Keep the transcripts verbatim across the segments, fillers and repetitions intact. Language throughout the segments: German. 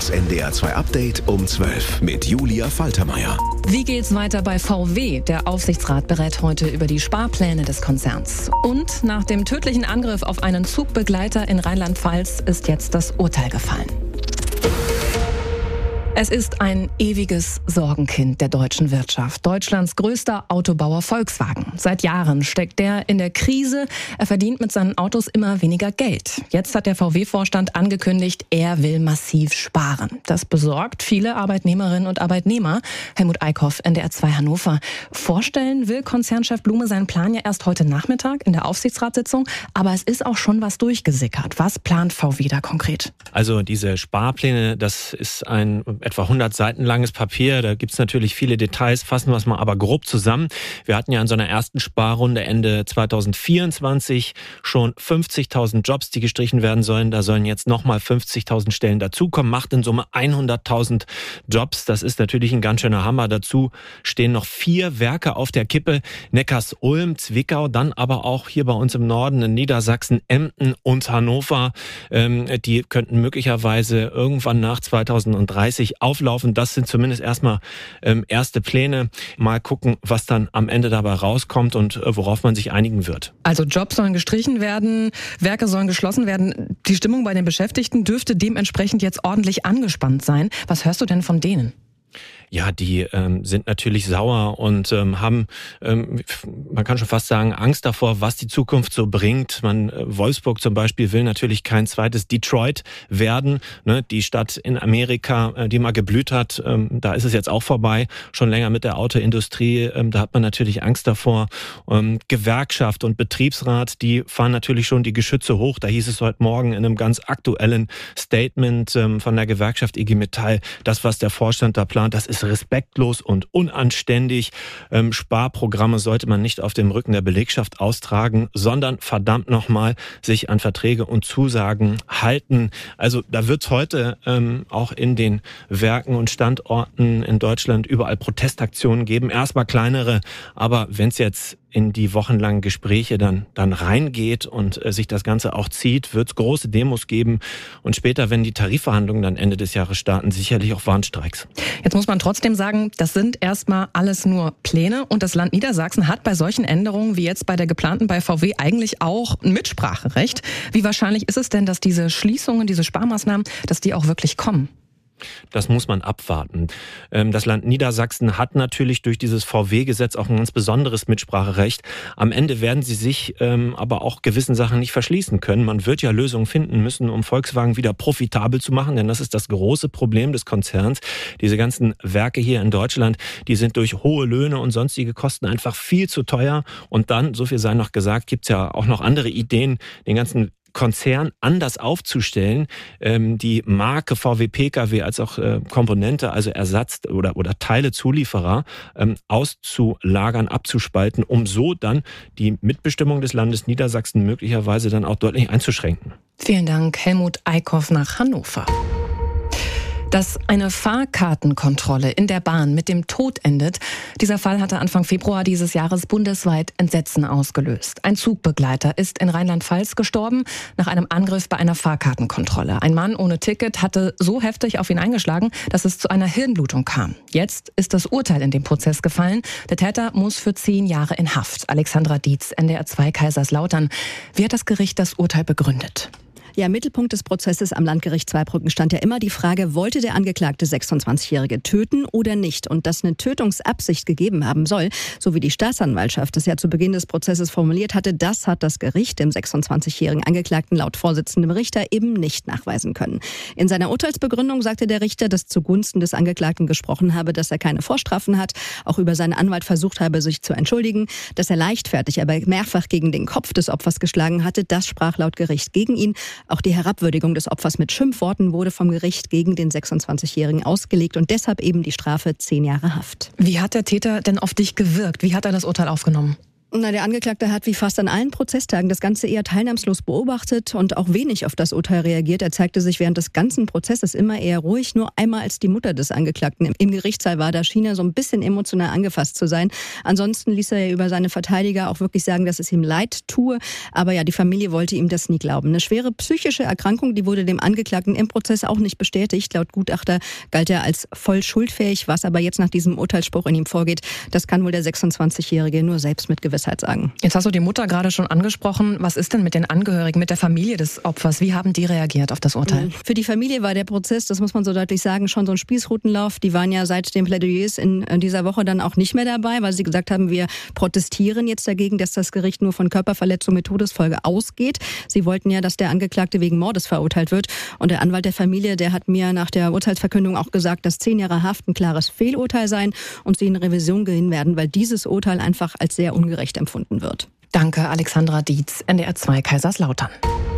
Das N D R zwei Update um zwölf mit Julia Faltermeier. Wie geht's weiter bei V W? Der Aufsichtsrat berät heute über die Sparpläne des Konzerns. Und nach dem tödlichen Angriff auf einen Zugbegleiter in Rheinland-Pfalz ist jetzt das Urteil gefallen. Es ist ein ewiges Sorgenkind der deutschen Wirtschaft. Deutschlands größter Autobauer Volkswagen. Seit Jahren steckt der in der Krise. Er verdient mit seinen Autos immer weniger Geld. Jetzt hat der V W-Vorstand angekündigt, er will massiv sparen. Das besorgt viele Arbeitnehmerinnen und Arbeitnehmer. Helmut Eickhoff, N D R zwei Hannover. Vorstellen will Konzernchef Blume seinen Plan ja erst heute Nachmittag in der Aufsichtsratssitzung. Aber es ist auch schon was durchgesickert. Was plant V W da konkret? Also diese Sparpläne, das ist ein etwa hundert Seiten langes Papier. Da gibt's natürlich viele Details, fassen wir es mal aber grob zusammen. Wir hatten ja in so einer ersten Sparrunde Ende zweitausendvierundzwanzig schon fünfzigtausend Jobs, die gestrichen werden sollen. Da sollen jetzt nochmal fünfzigtausend Stellen dazukommen. Macht in Summe hunderttausend Jobs. Das ist natürlich ein ganz schöner Hammer. Dazu stehen noch vier Werke auf der Kippe. Neckarsulm, Zwickau, dann aber auch hier bei uns im Norden in Niedersachsen, Emden und Hannover. Ähm, die könnten möglicherweise irgendwann nach zweitausenddreißig auflaufen. Das sind zumindest erstmal ähm, erste Pläne. Mal gucken, was dann am Ende dabei rauskommt und äh, worauf man sich einigen wird. Also Jobs sollen gestrichen werden, Werke sollen geschlossen werden. Die Stimmung bei den Beschäftigten dürfte dementsprechend jetzt ordentlich angespannt sein. Was hörst du denn von denen? Ja, die ähm, sind natürlich sauer und ähm, haben, ähm, man kann schon fast sagen, Angst davor, was die Zukunft so bringt. Man, äh, Wolfsburg zum Beispiel will natürlich kein zweites Detroit werden, ne? Die Stadt in Amerika, äh, die mal geblüht hat, ähm, da ist es jetzt auch vorbei, schon länger mit der Autoindustrie. Ähm, da hat man natürlich Angst davor. Ähm, Gewerkschaft und Betriebsrat, die fahren natürlich schon die Geschütze hoch. Da hieß es heute Morgen in einem ganz aktuellen Statement ähm, von der Gewerkschaft I G Metall, das, was der Vorstand da plant, das ist respektlos und unanständig. Ähm, Sparprogramme sollte man nicht auf dem Rücken der Belegschaft austragen, sondern verdammt nochmal sich an Verträge und Zusagen halten. Also da wird es heute ähm, auch in den Werken und Standorten in Deutschland überall Protestaktionen geben. Erstmal kleinere, aber wenn es jetzt in die wochenlangen Gespräche dann dann reingeht und äh, sich das Ganze auch zieht, wird es große Demos geben und später, wenn die Tarifverhandlungen dann Ende des Jahres starten, sicherlich auch Warnstreiks. Jetzt muss man trotzdem sagen, das sind erstmal alles nur Pläne und das Land Niedersachsen hat bei solchen Änderungen wie jetzt bei der geplanten bei V W eigentlich auch ein Mitspracherecht. Wie wahrscheinlich ist es denn, dass diese Schließungen, diese Sparmaßnahmen, dass die auch wirklich kommen? Das muss man abwarten. Das Land Niedersachsen hat natürlich durch dieses V W-Gesetz auch ein ganz besonderes Mitspracherecht. Am Ende werden sie sich ähm, aber auch gewissen Sachen nicht verschließen können. Man wird ja Lösungen finden müssen, um Volkswagen wieder profitabel zu machen, denn das ist das große Problem des Konzerns. Diese ganzen Werke hier in Deutschland, die sind durch hohe Löhne und sonstige Kosten einfach viel zu teuer. Und dann, so viel sei noch gesagt, gibt's ja auch noch andere Ideen, den ganzen Konzern anders aufzustellen, ähm, die Marke V W Pkw als auch äh, Komponente, also Ersatz oder oder Teilezulieferer ähm, auszulagern, abzuspalten, um so dann die Mitbestimmung des Landes Niedersachsen möglicherweise dann auch deutlich einzuschränken. Vielen Dank, Helmut Eickhoff nach Hannover. Dass eine Fahrkartenkontrolle in der Bahn mit dem Tod endet, dieser Fall hatte Anfang Februar dieses Jahres bundesweit Entsetzen ausgelöst. Ein Zugbegleiter ist in Rheinland-Pfalz gestorben nach einem Angriff bei einer Fahrkartenkontrolle. Ein Mann ohne Ticket hatte so heftig auf ihn eingeschlagen, dass es zu einer Hirnblutung kam. Jetzt ist das Urteil in dem Prozess gefallen. Der Täter muss für zehn Jahre in Haft. Alexandra Dietz, N D R zwei Kaiserslautern. Wie hat das Gericht das Urteil begründet? Ja, im Mittelpunkt des Prozesses am Landgericht Zweibrücken stand ja immer die Frage, wollte der Angeklagte sechsundzwanzigjährige töten oder nicht? Und dass eine Tötungsabsicht gegeben haben soll, so wie die Staatsanwaltschaft es ja zu Beginn des Prozesses formuliert hatte, das hat das Gericht dem sechsundzwanzigjährigen Angeklagten laut Vorsitzendem Richter eben nicht nachweisen können. In seiner Urteilsbegründung sagte der Richter, dass zugunsten des Angeklagten gesprochen habe, dass er keine Vorstrafen hat, auch über seinen Anwalt versucht habe, sich zu entschuldigen, dass er leichtfertig, aber mehrfach gegen den Kopf des Opfers geschlagen hatte, das sprach laut Gericht gegen ihn. Auch die Herabwürdigung des Opfers mit Schimpfworten wurde vom Gericht gegen den sechsundzwanzigjährigen ausgelegt und deshalb eben die Strafe zehn Jahre Haft. Wie hat der Täter denn auf dich gewirkt? Wie hat er das Urteil aufgenommen? Na, der Angeklagte hat wie fast an allen Prozesstagen das Ganze eher teilnahmslos beobachtet und auch wenig auf das Urteil reagiert. Er zeigte sich während des ganzen Prozesses immer eher ruhig. Nur einmal, als die Mutter des Angeklagten im Gerichtssaal war, da schien er so ein bisschen emotional angefasst zu sein. Ansonsten ließ er über seine Verteidiger auch wirklich sagen, dass es ihm leid tue. Aber ja, die Familie wollte ihm das nie glauben. Eine schwere psychische Erkrankung, die wurde dem Angeklagten im Prozess auch nicht bestätigt. Laut Gutachter galt er als voll schuldfähig. Was aber jetzt nach diesem Urteilsspruch in ihm vorgeht, das kann wohl der sechsundzwanzigjährige nur selbst mit Gewissheit sagen. Jetzt hast du die Mutter gerade schon angesprochen. Was ist denn mit den Angehörigen, mit der Familie des Opfers? Wie haben die reagiert auf das Urteil? Für die Familie war der Prozess, das muss man so deutlich sagen, schon so ein Spießrutenlauf. Die waren ja seit den Plädoyers in dieser Woche dann auch nicht mehr dabei, weil sie gesagt haben, wir protestieren jetzt dagegen, dass das Gericht nur von Körperverletzung mit Todesfolge ausgeht. Sie wollten ja, dass der Angeklagte wegen Mordes verurteilt wird. Und der Anwalt der Familie, der hat mir nach der Urteilsverkündung auch gesagt, dass zehn Jahre Haft ein klares Fehlurteil seien und sie in Revision gehen werden, weil dieses Urteil einfach als sehr ungerecht empfunden wird. Danke, Alexandra Dietz, N D R zwei Kaiserslautern.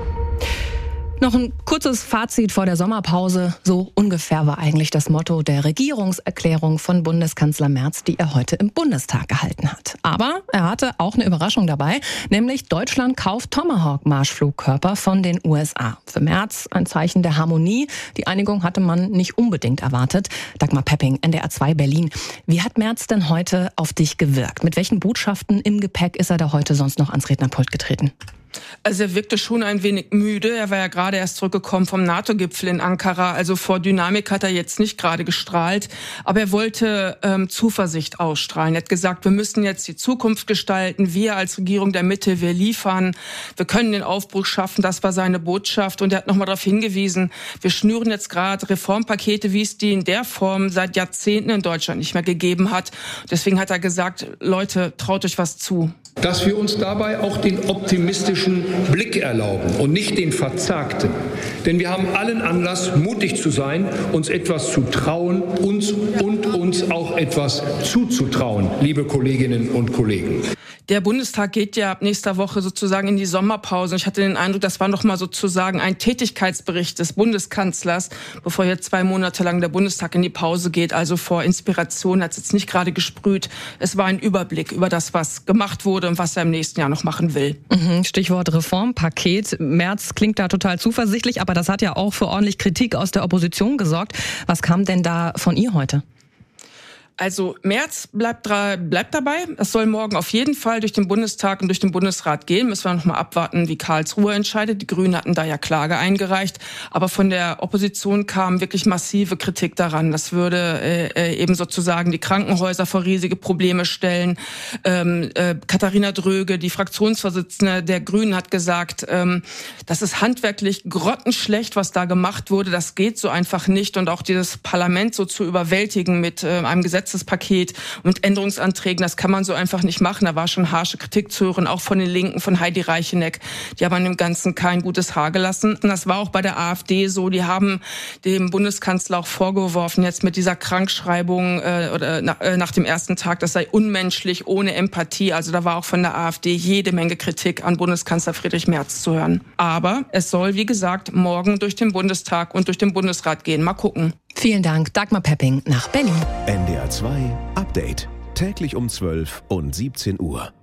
Noch ein kurzes Fazit vor der Sommerpause. So ungefähr war eigentlich das Motto der Regierungserklärung von Bundeskanzler Merz, die er heute im Bundestag gehalten hat. Aber er hatte auch eine Überraschung dabei, nämlich Deutschland kauft Tomahawk-Marschflugkörper von den U S A. Für Merz ein Zeichen der Harmonie. Die Einigung hatte man nicht unbedingt erwartet. Dagmar Pepping, N D R zwei Berlin. Wie hat Merz denn heute auf dich gewirkt? Mit welchen Botschaften im Gepäck ist er da heute sonst noch ans Rednerpult getreten? Also er wirkte schon ein wenig müde. Er war ja gerade erst zurückgekommen vom NATO-Gipfel in Ankara. Also vor Dynamik hat er jetzt nicht gerade gestrahlt. Aber er wollte ähm, Zuversicht ausstrahlen. Er hat gesagt, wir müssen jetzt die Zukunft gestalten. Wir als Regierung der Mitte, wir liefern. Wir können den Aufbruch schaffen. Das war seine Botschaft. Und er hat nochmal darauf hingewiesen, wir schnüren jetzt gerade Reformpakete, wie es die in der Form seit Jahrzehnten in Deutschland nicht mehr gegeben hat. Deswegen hat er gesagt, Leute, traut euch was zu. Dass wir uns dabei auch den optimistischen Blick erlauben und nicht den verzagten. Denn wir haben allen Anlass, mutig zu sein, uns etwas zu trauen, uns und uns auch etwas zuzutrauen, liebe Kolleginnen und Kollegen. Der Bundestag geht ja ab nächster Woche sozusagen in die Sommerpause. Ich hatte den Eindruck, das war noch mal sozusagen ein Tätigkeitsbericht des Bundeskanzlers, bevor jetzt zwei Monate lang der Bundestag in die Pause geht. Also vor Inspiration hat es jetzt nicht gerade gesprüht. Es war ein Überblick über das, was gemacht wurde und was er im nächsten Jahr noch machen will. Stichwort Reformpaket. Merz klingt da total zuversichtlich, aber das hat ja auch für ordentlich Kritik aus der Opposition gesorgt. Was kam denn da von ihr heute? Also Merz bleibt, bleibt dabei. Es soll morgen auf jeden Fall durch den Bundestag und durch den Bundesrat gehen. Müssen wir noch mal abwarten, wie Karlsruhe entscheidet. Die Grünen hatten da ja Klage eingereicht. Aber von der Opposition kam wirklich massive Kritik daran. Das würde äh, eben sozusagen die Krankenhäuser vor riesige Probleme stellen. Ähm, äh, Katharina Dröge, die Fraktionsvorsitzende der Grünen, hat gesagt, ähm, das ist handwerklich grottenschlecht, was da gemacht wurde. Das geht so einfach nicht. Und auch dieses Parlament so zu überwältigen mit äh, einem Gesetz Paket und Änderungsanträgen, das kann man so einfach nicht machen. Da war schon harsche Kritik zu hören, auch von den Linken, von Heidi Reicheneck. Die haben an dem Ganzen kein gutes Haar gelassen. Und das war auch bei der AfD so. Die haben dem Bundeskanzler auch vorgeworfen, jetzt mit dieser Krankschreibung äh, oder nach, äh, nach dem ersten Tag, das sei unmenschlich, ohne Empathie. Also da war auch von der AfD jede Menge Kritik an Bundeskanzler Friedrich Merz zu hören. Aber es soll, wie gesagt, morgen durch den Bundestag und durch den Bundesrat gehen. Mal gucken. Vielen Dank, Dagmar Pepping nach Berlin. N D R zwei Update. Täglich um zwölf und siebzehn Uhr.